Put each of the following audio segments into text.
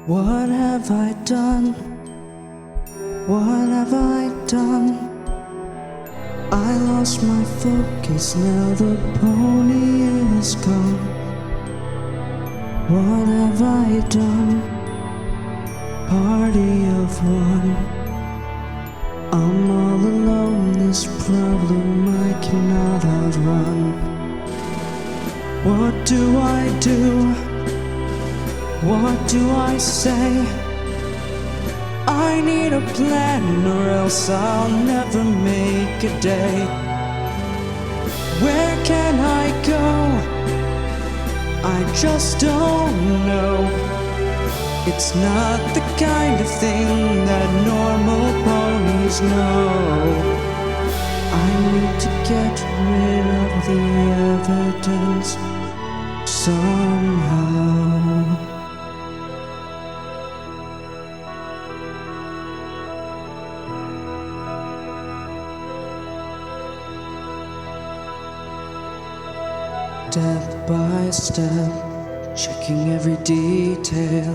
What have I done? What have I done? I lost my focus, now the pony is gone. What have I done? Party of one. I'm all alone, this problem I cannot outrun. What do I do? What do I say? I need a plan or else I'll never make a day. Where can I go? I just don't know. It's not the kind of thing that normal ponies know. I need to get rid of the evidence somehow. Step by step, checking every detail.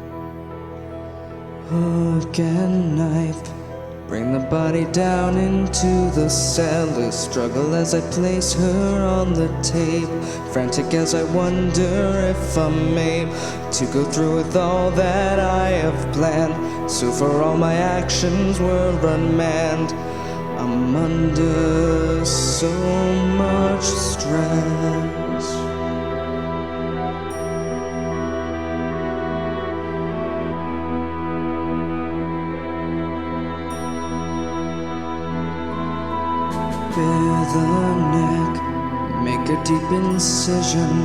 Hook and knife, bring the body down into the cellar. Struggle as I place her on the tape. Frantic as I wonder if I'm able to go through with all that I have planned. So far all my actions were unmanned. I'm under so much stress. Bare the neck, make a deep incision.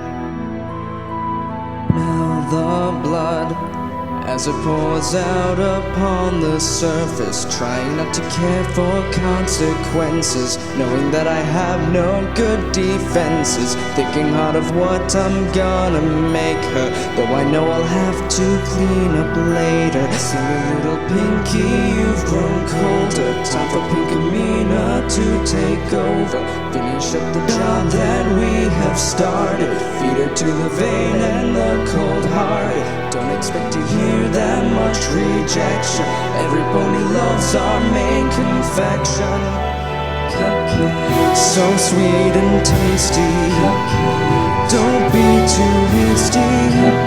Smell the blood as it pours out upon the surface. Trying not to care for consequences, knowing that I have no good defenses. Thinking hard of what I'm gonna make her, though I know I'll have to clean up later. Sing a little Pinky, you've grown colder. Time for Pinkamena to take over. Finish up the job that we have started. Feed her to the vein and the cold hearted. Don't expect to hear that much rejection. Every pony loves our main confection. Cupcake, so sweet and tasty. Cupcake, don't be too hasty.